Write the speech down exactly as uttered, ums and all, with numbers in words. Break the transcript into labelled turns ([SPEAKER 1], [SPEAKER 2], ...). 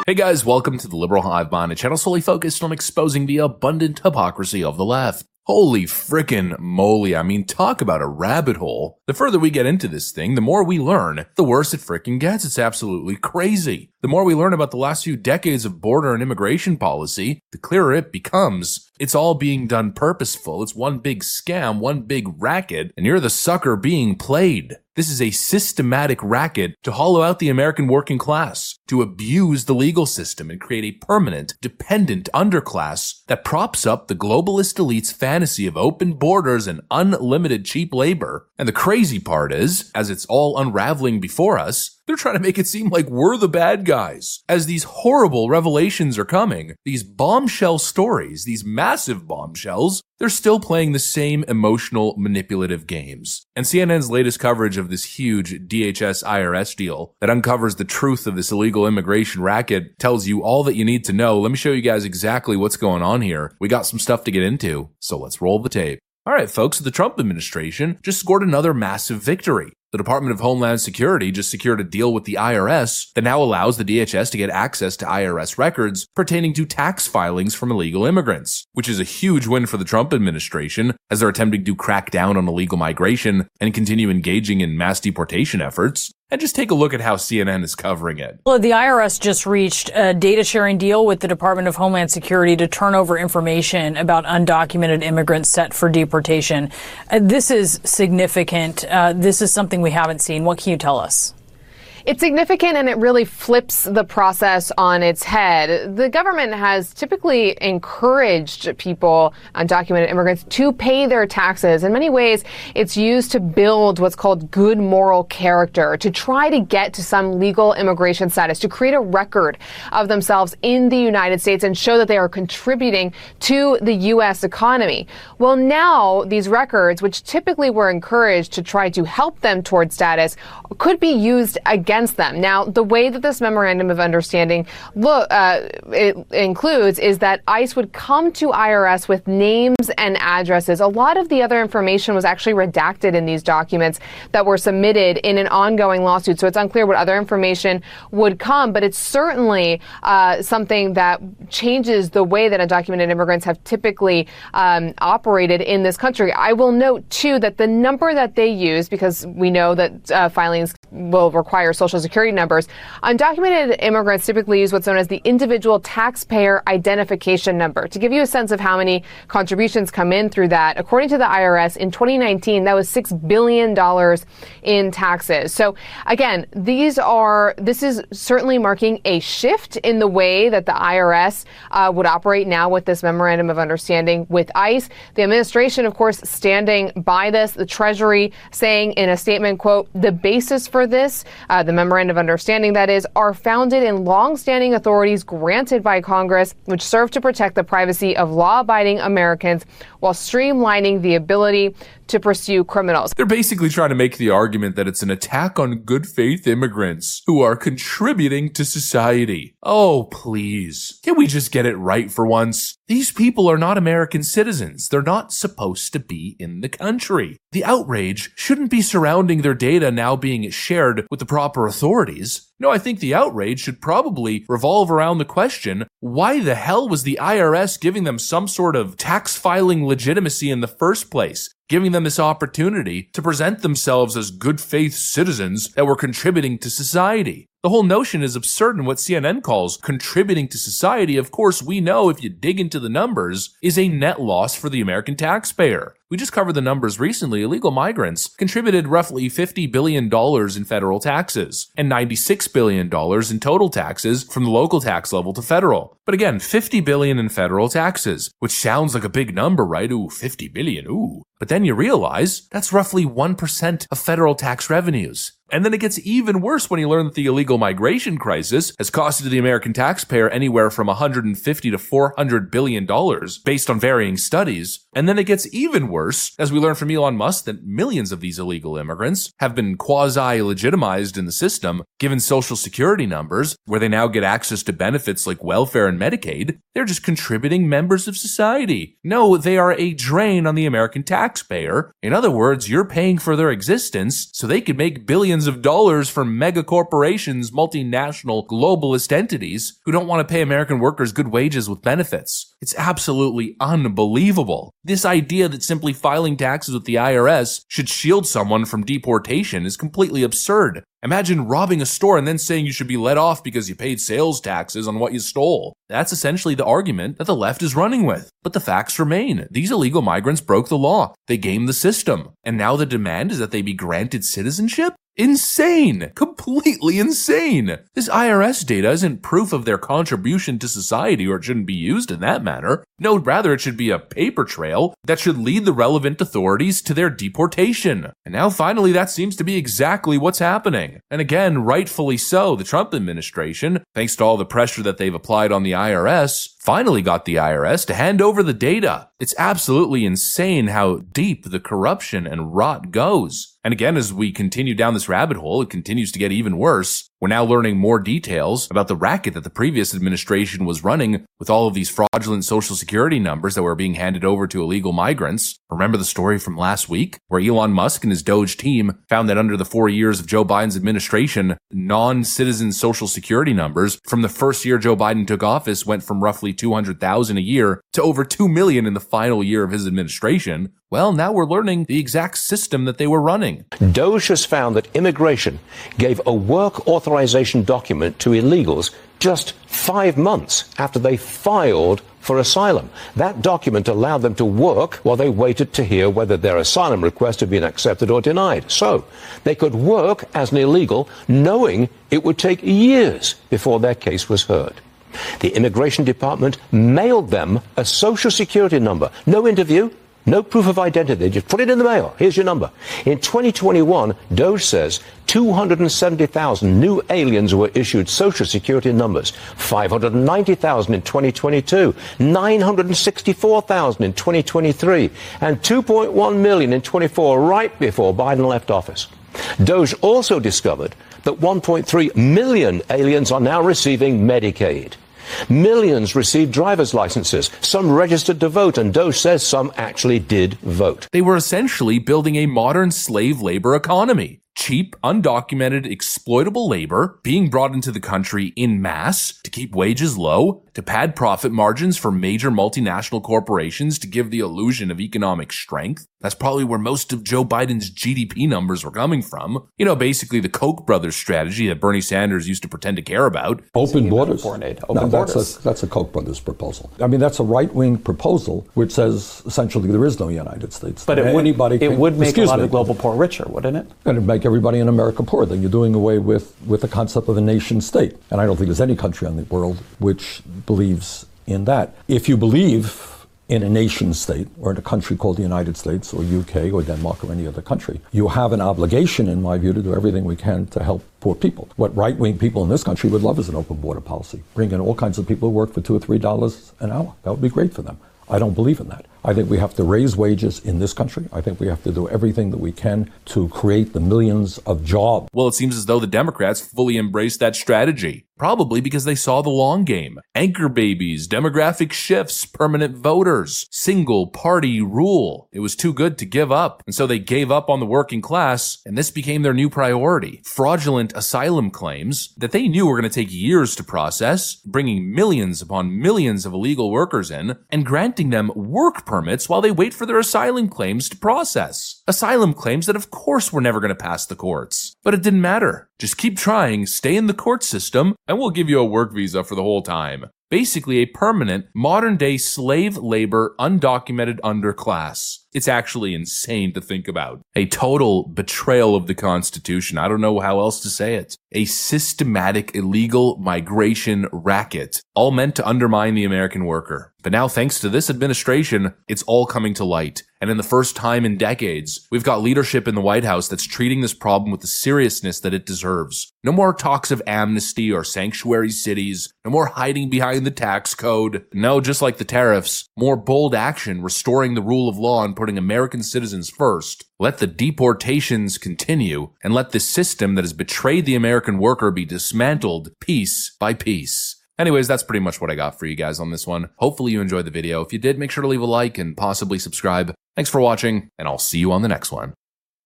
[SPEAKER 1] Hey guys, welcome to the Liberal Hive Mind, a channel solely focused on exposing the abundant hypocrisy of the left. Holy frickin' moly, I mean, talk about a rabbit hole. The further we get into this thing, the more we learn, the worse it frickin' gets. It's absolutely crazy. The more we learn about the last few decades of border and immigration policy, the clearer it becomes. It's all being done purposeful. It's one big scam, one big racket, and you're the sucker being played. This is a systematic racket to hollow out the American working class, to abuse the legal system and create a permanent, dependent underclass that props up the globalist elite's fantasy of open borders and unlimited cheap labor. And the crazy part is, as it's all unraveling before us, they're trying to make it seem like we're the bad guys. As these horrible revelations are coming, these bombshell stories, these massive bombshells, they're still playing the same emotional, manipulative games. And C N N's latest coverage of this huge D H S I R S deal that uncovers the truth of this illegal immigration racket tells you all that you need to know. Let me show you guys exactly what's going on here. We got some stuff to get into, so let's roll the tape. All right, folks, the Trump administration just scored another massive victory. The Department of Homeland Security just secured a deal with the I R S that now allows the D H S to get access to I R S records pertaining to tax filings from illegal immigrants, which is a huge win for the Trump administration as they're attempting to crack down on illegal migration and continue engaging in mass deportation efforts. And just take a look at how C N N is covering it.
[SPEAKER 2] Well, the I R S just reached a data sharing deal with the Department of Homeland Security to turn over information about undocumented immigrants set for deportation. Uh, this is significant. Uh, this is something we haven't seen. What can you tell us?
[SPEAKER 3] It's significant, and it really flips the process on its head. The government has typically encouraged people, undocumented immigrants, to pay their taxes. In many ways, it's used to build what's called good moral character, to try to get to some legal immigration status, to create a record of themselves in the United States and show that they are contributing to the U S economy. Well, now these records, which typically were encouraged to try to help them toward status, could be used against against them. Now, the way that this memorandum of understanding look, uh, it includes is that ICE would come to I R S with names and addresses. A lot of the other information was actually redacted in these documents that were submitted in an ongoing lawsuit, so it's unclear what other information would come, but it's certainly uh, something that changes the way that undocumented immigrants have typically um, operated in this country. I will note, too, that the number that they use, because we know that uh, filings will require social security numbers, undocumented immigrants typically use what's known as the individual taxpayer identification number. To give you a sense of how many contributions come in through that, according to the I R S, in twenty nineteen, that was six billion dollars in taxes. So again, these are, this is certainly marking a shift in the way that the I R S uh, would operate now with this memorandum of understanding with ICE. The administration, of course, standing by this, the Treasury saying in a statement, quote, the basis for this, uh, the memorandum of understanding that is, are founded in long-standing authorities granted by Congress, which serve to protect the privacy of law-abiding Americans while streamlining the ability to pursue criminals.
[SPEAKER 1] They're basically trying to make the argument that it's an attack on good faith immigrants who are contributing to society. Oh, please. Can we just get it right for once? These people are not American citizens. They're not supposed to be in the country. The outrage shouldn't be surrounding their data now being shared with the proper authorities. No, I think the outrage should probably revolve around the question, why the hell was the I R S giving them some sort of tax filing legitimacy in the first place? Giving them this opportunity to present themselves as good faith citizens that were contributing to society. The whole notion is absurd in what C N N calls contributing to society. Of course, we know if you dig into the numbers, is a net loss for the American taxpayer. We just covered the numbers recently. Illegal migrants contributed roughly fifty billion dollars in federal taxes and ninety-six billion dollars in total taxes from the local tax level to federal. But again, fifty billion dollars in federal taxes, which sounds like a big number, right? Ooh, fifty billion dollars, ooh. But then you realize that's roughly one percent of federal tax revenues. And then it gets even worse when you learn that the illegal migration crisis has costed the American taxpayer anywhere from one hundred fifty to four hundred billion dollars based on varying studies. And then it gets even worse as we learn from Elon Musk that millions of these illegal immigrants have been quasi-legitimized in the system, given social security numbers, where they now get access to benefits like welfare and and Medicaid. They're just contributing members of society. No, they are a drain on the American taxpayer. In other words, you're paying for their existence so they could make billions of dollars from mega corporations, multinational, globalist entities who don't want to pay American workers good wages with benefits. It's absolutely unbelievable. This idea that simply filing taxes with the I R S should shield someone from deportation is completely absurd. Imagine robbing a store and then saying you should be let off because you paid sales taxes on what you stole. That's essentially the argument that the left is running with. But the facts remain. These illegal migrants broke the law. They gamed the system. And now the demand is that they be granted citizenship? Insane! Completely insane! This I R S data isn't proof of their contribution to society, or it shouldn't be used in that manner. No, rather it should be a paper trail that should lead the relevant authorities to their deportation. And now finally that seems to be exactly what's happening. And again, rightfully so, the Trump administration, thanks to all the pressure that they've applied on the I R S, finally got the I R S to hand over the data. It's absolutely insane how deep the corruption and rot goes. And again, as we continue down this rabbit hole, it continues to get even worse. We're now learning more details about the racket that the previous administration was running with all of these fraudulent social security numbers that were being handed over to illegal migrants. Remember the story from last week where Elon Musk and his Doge team found that under the four years of Joe Biden's administration, non-citizen social security numbers from the first year Joe Biden took office went from roughly two hundred thousand a year to over two million in the final year of his administration. Well, now we're learning the exact system that they were running.
[SPEAKER 4] Doge has found that immigration gave a work authorization document to illegals just five months after they filed for asylum. That document allowed them to work while they waited to hear whether their asylum request had been accepted or denied. So they could work as an illegal, knowing it would take years before their case was heard. The Immigration Department mailed them a social security number. No interview. No proof of identity. Just put it in the mail. Here's your number. In twenty twenty-one, Doge says two hundred seventy thousand new aliens were issued social security numbers. five hundred ninety thousand in twenty twenty-two, nine hundred sixty-four thousand in twenty twenty-three, and two point one million in twenty-four, right before Biden left office. Doge also discovered that one point three million aliens are now receiving Medicaid. Millions received driver's licenses, some registered to vote, and Doge says some actually did vote.
[SPEAKER 1] They were essentially building a modern slave labor economy. Cheap, undocumented, exploitable labor being brought into the country in mass to keep wages low, to pad profit margins for major multinational corporations to give the illusion of economic strength. That's probably where most of Joe Biden's G D P numbers were coming from. You know, basically the Koch brothers strategy that Bernie Sanders used to pretend to care about.
[SPEAKER 5] Open borders.
[SPEAKER 6] Foreign aid.
[SPEAKER 5] No,
[SPEAKER 6] Open
[SPEAKER 5] that's
[SPEAKER 6] borders.
[SPEAKER 5] a, that's a Koch brothers proposal. I mean, that's a right-wing proposal which says essentially there is no United States.
[SPEAKER 6] But it
[SPEAKER 5] Anybody
[SPEAKER 6] would, it
[SPEAKER 5] can,
[SPEAKER 6] would make a lot
[SPEAKER 5] me,
[SPEAKER 6] of the global poor richer, wouldn't it?
[SPEAKER 5] And it'd make everybody in America poor. Then you're doing away with, with the concept of a nation state. And I don't think there's any country in the world which believes in that. If you believe in a nation state or in a country called the United States or U K or Denmark or any other country, you have an obligation, in my view, to do everything we can to help poor people. What right-wing people in this country would love is an open border policy. Bring in all kinds of people who work for two or three dollars an hour. That would be great for them. I don't believe in that. I think we have to raise wages in this country. I think we have to do everything that we can to create the millions of jobs.
[SPEAKER 1] Well, it seems as though the Democrats fully embraced that strategy. Probably because they saw the long game. Anchor babies, demographic shifts, permanent voters, single party rule. It was too good to give up. And so they gave up on the working class, and this became their new priority. Fraudulent asylum claims that they knew were going to take years to process, bringing millions upon millions of illegal workers in, and granting them work permits while they wait for their asylum claims to process. Asylum claims that of course were never going to pass the courts. But it didn't matter. Just keep trying, stay in the court system, and we'll give you a work visa for the whole time. Basically a permanent, modern-day slave labor, undocumented underclass. It's actually insane to think about. A total betrayal of the Constitution. I don't know how else to say it. A systematic illegal migration racket, all meant to undermine the American worker. But now, thanks to this administration, it's all coming to light. And in the first time in decades, we've got leadership in the White House that's treating this problem with the seriousness that it deserves. No more talks of amnesty or sanctuary cities. No more hiding behind the tax code. No, just like the tariffs, more bold action restoring the rule of law and putting American citizens first. Let the deportations continue, and let this system that has betrayed the American worker be dismantled piece by piece. Anyways, that's pretty much what I got for you guys on this one. Hopefully you enjoyed the video. If you did, make sure to leave a like and possibly subscribe. Thanks for watching, and I'll see you on the next one.